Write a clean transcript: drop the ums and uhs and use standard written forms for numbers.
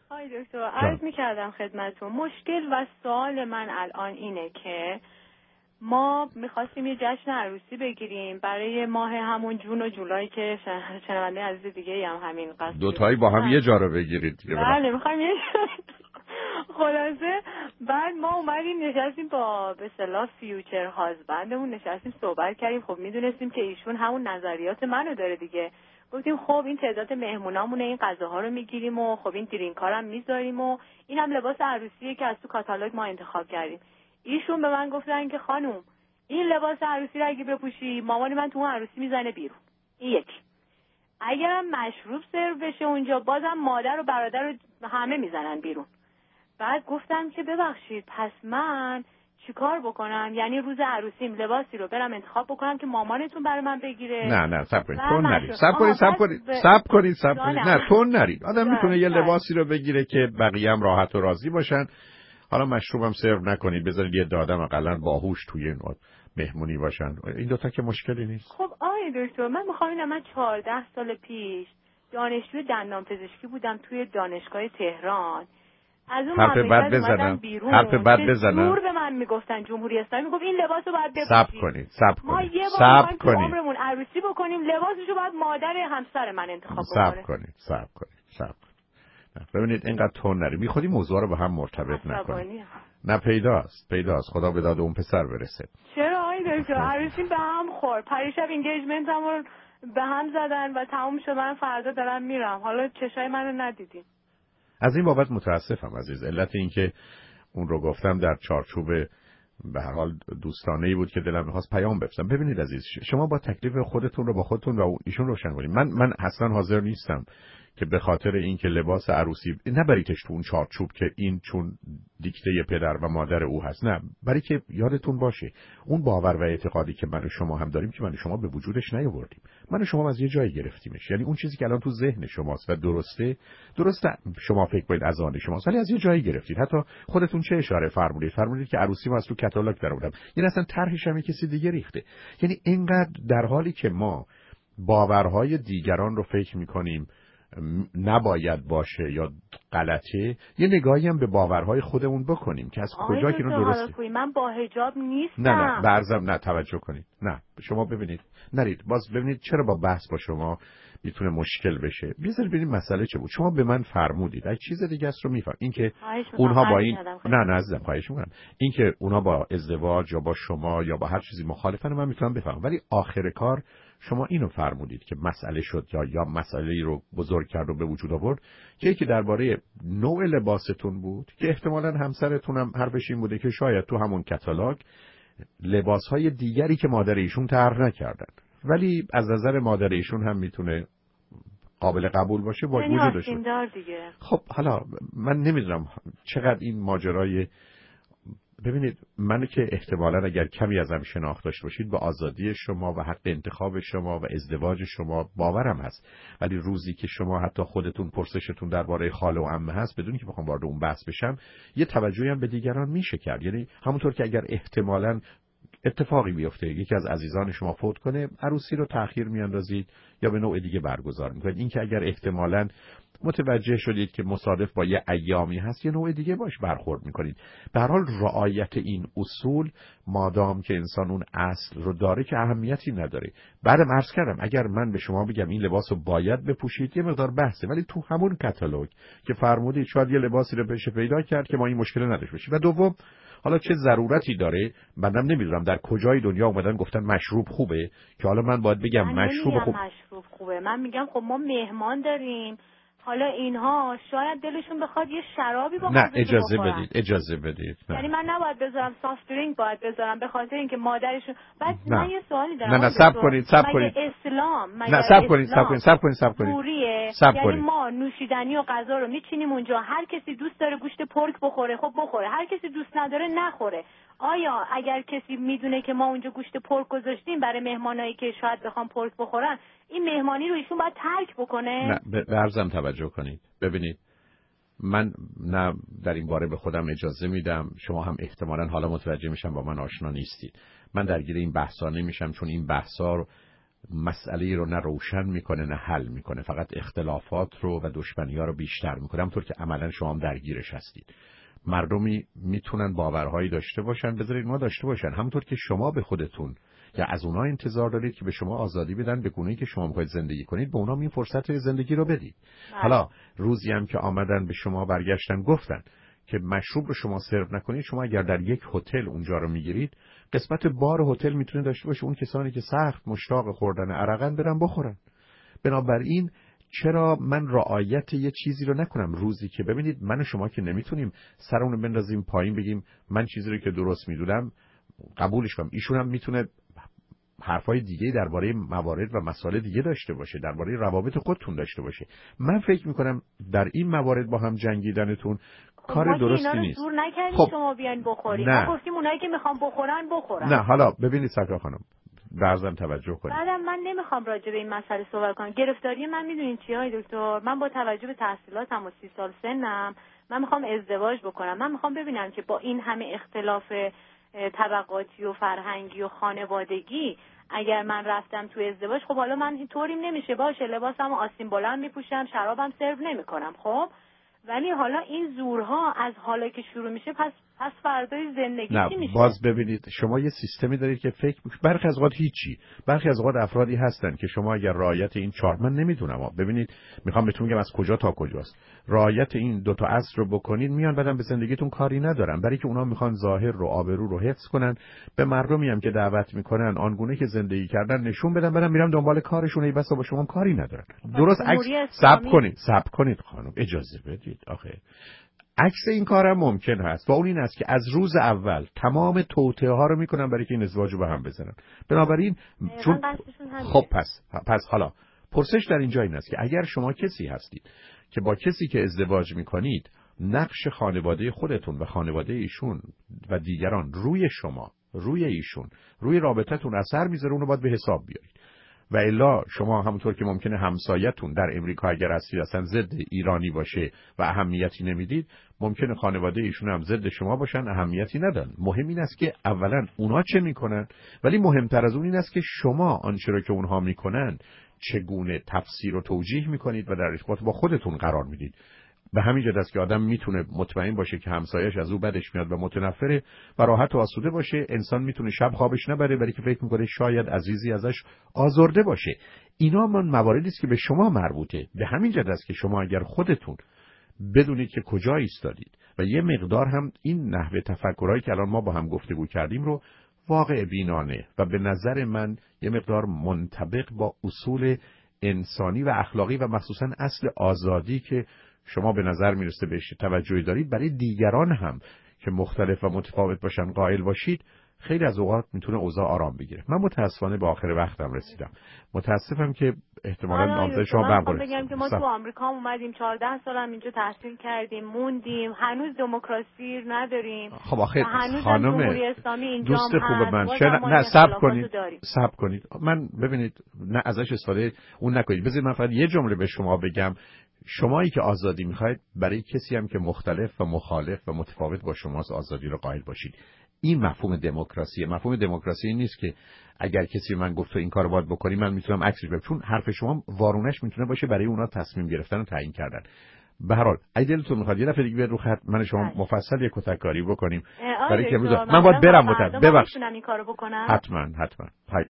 آقای دکتر عرض می‌کردم خدمتتون، مشکل و سوال من الان اینه که ما می‌خواستیم یه جشن عروسی بگیریم برای ماه همون جون و جولای که شنونده عزیز دیگه هم همین قصد دو تایی با هم یه جا رو بگیرید. بله می‌خوایم یه خلاصه بعد ما اومدیم نشستیم با به اصطلاح فیوچر هازبندمون نشستیم صحبت کردیم. خب میدونستیم که ایشون همون نظریات منو داره دیگه. گفتیم خب این تعداد مهمونامونه، این غذاها رو میگیریم و خب این درینک‌ها رو میذاریم و این هم لباس عروسیه که از تو کاتالوگ ما انتخاب کردیم. ایشون به من گفتن که خانم این لباس عروسی رو اگه بپوشی مامان من تو اون عروسی میزنه بیرون. این یکی. اگرم مشروب سرو بشه اونجا بازم مادر و برادر رو همه میزنن بیرون. بعد گفتم که ببخشید پس من چیکار بکنم؟ یعنی روز عروسیم لباسی رو برم انتخاب بکنم که مامانتون برای من بگیره؟ نه صبر کنید، تون نرید. صبر کنید. نه تون نرید. آدم میتونه یه لباسی رو بگیره که بقیه هم راحت و راضی باشن. حالا مشروبم سرو نکنید، بذارید یه آدم حداقل باهوش توی این مهمونی باشن. این دوتا که مشکلی نیست. خب آقای دکتر من میخوام اینم، من 14 سال پیش دانشجوی دندان پزشکی بودم توی دانشگاه تهران. از اون حرف بد بزنم. حرف بد بزنم. دور به من میگفتن جمهوری اسلامی میگفت این لباسو باید بپوشی. صبر کنید. ما یه بار تو عمرمون عروسی بکنیم لباسشو باید مادر همسر من انتخاب بکنه. صبر کنید. ببینید اینقدر تون نری. میخوادی موضوع رو به هم مرتبط نکنید. نه پیداست. خدا به داد اون پسر برسه. چرا آقای دکتر عروسی به هم خورد. پریشب اینگیجمنتم رو به هم زدن و تموم شد. من فردا دارم میرم. حالا چشای منو ندیدین. از این بابت متاسفم عزیز. علت این که اون رو گفتم در چارچوب به هر حال دوستانه‌ای بود که دلم می‌خواست پیام بفرستم. ببینید عزیز، شما با تکلیف خودتون رو با خودتون و ایشون روشن کنید. من اصلا حاضر نیستم که به خاطر اینکه لباس عروسی نبریدش تو اون چارچوب که این چون دیکته پدر و مادر او هست. نه، برای که یادتون باشه اون باور و اعتقادی که من و شما هم داریم که من و شما به وجودش نیاوردیم. من و شما از یه جایی گرفتیمش. یعنی اون چیزی که الان تو ذهن شماست و درسته شما فکر کنید از آن شماست، ولی از یه جایی گرفتید. حتی خودتون چه اشاره فرمودید که عروسی ما از تو کاتالوگ درآوردم. یعنی اصلا طرحش هم کسی دیگه ریخته. یعنی اینقدر در حالی که ما باورهای دیگران رو فکر می‌کنیم نباید باشه یا غلطه، یه نگاهی هم به باورهای خودمون بکنیم که از کجا که اینو درسته. من با حجاب نیستم. نه برزم نه توجه کنید. نه شما ببینید نرید باز ببینید چرا با بحث با شما میتونه مشکل بشه. بذار ببینیم مسئله چه بود. شما به من فرمودید اگه چیز دیگه است رو میفهم. این که اونها با این نه عزیزم خواهش میکنم، این که اونها با ازدواج یا با شما یا با هر چیزی مخالفن من میتونم بفهمم، ولی آخر کار شما اینو فرمودید که مسئله شد یا مسئله‌ای رو بزرگ کرد و به وجود آورد که درباره نوع لباستون بود که احتمالاً همسرتون هم حرفش این بوده که شاید تو همون کاتالوگ لباس‌های دیگری که مادر ایشون طرح نکردن ولی از نظر مادر ایشون هم میتونه قابل قبول باشه با وجود داشته. خب حالا من نمیدونم چقدر این ماجرای، ببینید من که احتمالاً اگر کمی ازم شناخت داشته باشید به آزادی شما و حق انتخاب شما و ازدواج شما باورم هست، ولی روزی که شما حتی خودتون پرسشتون درباره خاله و عمه هست بدون که بخوام وارد اون بحث بشم یه توجهی هم به دیگران میشه کرد. یعنی همونطور که اگر احتمالاً اتفاقی بیفته یکی از عزیزان شما فوت کنه عروسی رو تأخیر میاندازید یا به نوع دیگه برگزار میکنید. این که اگر احتمالاً متوجه شدید که مصادف با یه ایامی هست یه نوع دیگه باش برخورد میکنید. به هر حال رعایت این اصول مادام که انسان اون اصل رو داره که اهمیتی نداره. بعدم عرض کردم اگر من به شما بگم این لباس رو باید بپوشید یه مقدار بحثه، ولی تو همون کاتالوگ که فرمودید شاید یه لباسی رو بشه پیدا کرد که ما این مشکل نداشته باشیم. و دوم حالا چه ضرورتی داره؟ منم نمیدونم در کجای دنیا اومدن گفتن مشروب خوبه که حالا من باید بگم مشروب خوبه. من میگم خب ما مهمان داریم، حالا اینها شاید دلشون بخواد یه شرابی با نه اجازه بدید نه. یعنی من نباید بذارم سافت درینک باید بذارم به خاطر اینکه مادرشون. بعد من یه سوالی دارم. نه صبر کنید اسلام نه صبر کنید یعنی ما نوشیدنی و غذا رو میچینیم اونجا، هر کسی دوست داره گوشت پورک بخوره خب بخوره، هر کسی دوست نداره نخوره. آیا اگر کسی میدونه که ما اونجا گوشت پورک گذاشتیم برای مهمانایی که شاید بخوام پورک بخورن این مهمانی رو ایشون باید ترک بکنه؟ نه به عرضم توجه کنید. ببینید من نه در این باره به خودم اجازه میدم، شما هم احتمالاً حالا متوجه میشم با من آشنا نیستید. من درگیر این بحثا نمیشم چون این بحثا مسئله رو نه روشن میکنه نه حل میکنه، فقط اختلافات رو و دشمنی‌ها رو بیشتر میکنه. همونطور که عملاً شما هم درگیرش هستید. مردمی میتونن باورهایی داشته باشن، بذارید ما داشته باشن، همونطور که شما به خودتون یا از اونها انتظار دارید که به شما آزادی بدن به گونه‌ای که شما می‌خواید زندگی کنید، به اونها این فرصت زندگی رو بدید. حالا روزی هم که آمدن به شما برگشتن گفتن که مشروب رو شما سرو نکنید، شما اگر در یک هتل اونجا رو میگیرید، قسمت بار هتل میتونه داشته باشه اون کسانی که سخت مشتاق خوردن عرقن برن بخورن. بنابراین چرا من رعایت یه چیزی رو نکنم؟ روزی که ببینید من و شما که نمیتونیم سرمون بندازیم پایین بگیم من چیزی رو که درست میدونم قبولش کنم. ایشون هم میتونه حرفای دیگه درباره موارد و مسائل دیگه داشته باشه، درباره روابط خودتون داشته باشه. من فکر میکنم در این موارد با هم جنگیدنتون کار درستی نیست. زور نکردیم شما بیاین بخورید. ما گفتیم اونایی که میخوام بخورن. نه حالا ببینید سکا خانم، برزم توجه کنید. بعدم من نمیخوام راجع به این مسئله صحبت کنم. گرفتاری من میدونین چیه های دکتر؟ من با توجه به تحصیلاتم و 30 سال سنم من میخوام ازدواج بکنم. من میخوام ببینم که با این همه اختلاف طبقاتی و فرهنگی و خانوادگی اگر من رفتم تو ازدواج، خب حالا من طوریم نمیشه، باشه لباسم آستین بلند میپوشم، شرابم سرو نمیکنم، خب ولی حالا این زورها از حالا که شروع میشه پس فردای زندگی چی میشه؟ باز ببینید شما یه سیستمی دارید که فکر برخی از اوقات هیچی، برخی از اوقات افرادی هستن که شما اگر رعایت این چهار، من نمیدونم، ببینید میخوام بهتون بگم از کجا تا کجاست، رعایت این دو تا اصل رو بکنید میان بعدم به زندگیتون کاری ندارن، برای که اونا میخوان ظاهر رو آبرو رو حفظ کنن، به مردمی هم که دعوت میکنن آنگونه که زندگی کردن نشون بدن، بعدم میرن دنبال کارشون، ای بسا با شما کاری ندارن. درست عکس صبر کنید خانم، اجازه بدید. آخه عکس این کارم ممکن هست و اون این است که از روز اول تمام توطئه ها رو میکنن برای که این ازدواج رو به هم بزنن. بنابراین چون خب پس حالا پرسش در اینجا این است که اگر شما کسی هستید که با کسی که ازدواج میکنید نقش خانواده خودتون و خانواده ایشون و دیگران روی شما، روی ایشون، روی رابطتون اثر میذاره، اونو باید به حساب بیارید. و الا شما همونطور که ممکنه همسایتون در امریکا اگر هستید اصلا ضد ایرانی باشه و اهمیتی نمیدید، ممکنه خانواده ایشون هم ضد شما باشن، اهمیتی ندن. مهم این است که اولا اونا چه میکنن، ولی مهمتر از اون این است که شما آنچه رو که اونها میکنن چگونه تفسیر و توجیه میکنید و در ارتباط با خودتون قرار میدید. به همین جهت است که آدم میتونه مطمئن باشه که همسایه‌اش از او بدش میاد و متنفره و راحت و آسوده باشه. انسان میتونه شب خوابش نبره برای که فکر میکنه شاید عزیزی ازش آزرده باشه. اینا من مواردی است که به شما مربوطه. به همین جهت است که شما اگر خودتون بدونید که کجا ایستادید و یه مقدار هم این نحوه تفکرایی که الان ما با هم گفتگو کردیم رو واقع بینانه و به نظر من یه مقدار منطبق با اصول انسانی و اخلاقی و مخصوصا اصل آزادی که شما به نظر میرسه بهش توجهی دارید، برای دیگران هم که مختلف و متفاوت باشن قائل باشید، خیلی از اوقات میتونه اوضاع آرام بگیره. من متاسفانه به آخر وقتم رسیدم. متاسفم که احتمالاً نامزد شما برگزار بگم که ما تو آمریکا اومدیم 14 سالم اینجا تحصیل کردیم، موندیم، هنوز دموکراسی نداریم. خب آخه خانم دوست خوب من نه صبر کنید. من ببینید نه ازش استفاده اون نکنید. بذارید من فقط یه جمله به شما بگم. شمایی که آزادی میخواید برای کسی هم که مختلف و مخالف و متفاوت با شماست آزادی رو قائل باشید. این مفهوم دموکراسی. مفهوم دموکراسی این نیست که اگر کسی من گفت تو این کارو باید بکنی من میتونم عکسش بگیرم، چون حرف شما وارونش میتونه باشه برای اونا تصمیم گرفتن و تعیین کردن. به هر حال اگه دلتون میخواد یه دفعه دیگه بیاد رو خط من شما مفصل یک کتککاری بکنیم برای که من باید برم ببخشید. این کارو بکنم؟ حتما